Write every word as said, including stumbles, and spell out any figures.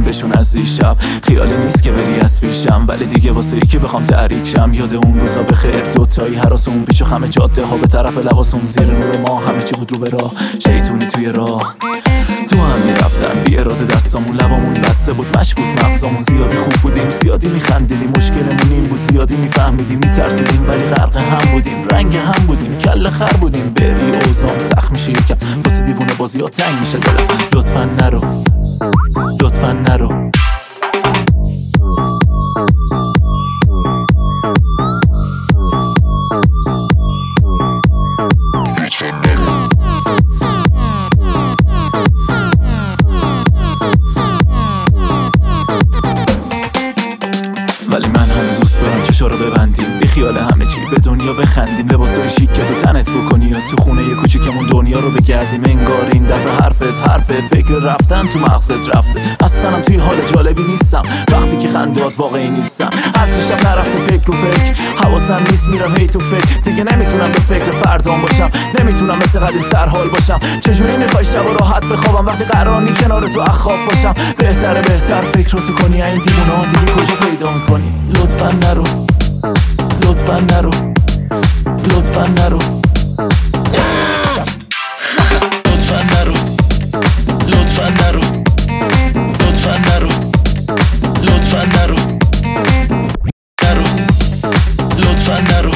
میگم بهشون از دیشب خیالی نیست که بری از پیشم، ولی دیگه واسه ای که بخوام تحریک شم. یاد اون روزا به خیر دوتایی هراس اون پیچ و خم جاده ها به طرف لباسون زیر نور ما همه چی بود رو به راه شیطونی توی راه. تو هم میرفتم بی اراده دستامون لبامون بسته بود مش بود مغزامون. زیادی خوب بودیم زیادی میخندیدیم، مشکلمون این بود زیادی میفهمیدیم میترسیدیم، ولی غرق هم بودیم رنگ هم بودیم کله خر بودیم. بری اوزام سخت میشه یکم واسه دیوونه بازی ها تنگ میشه دلم. لطفا نرو لطفا نرو ولی من هم دوست دارم چشا رو ببندیم بی خیال همه چی به دنیا بخندیم، لباسای شیک که تو تنت بکنی یا تو خونه یه کوچیکمون دنیا رو بگردیم. انگار این دفعه حرفت حرفه فکر رفتن تو مغزت رفته. اصلا هم توی حال جالبی نیستم وقتی که خندات واقعی نیستم. اصلشم نرفته فکر رو فکر حواسم نیست میرم هی تو فکر. دیگه نمیتونم به فکر فردام باشم، نمیتونم مثل قدیم سرحال باشم. چجوری میخوای شب و راحت بخوابم وقتی قرار نی کنار تو اخواب باشم؟ بهتره بهتر فکر رو تو کنی این دیوونا دیگه کجا پیدا میکنی؟ لطفا نرو لطفا نرو لطفا نرو لطفا نرو لطفا نرو لطفا نرو لطفا نرو نرو لطفا نرو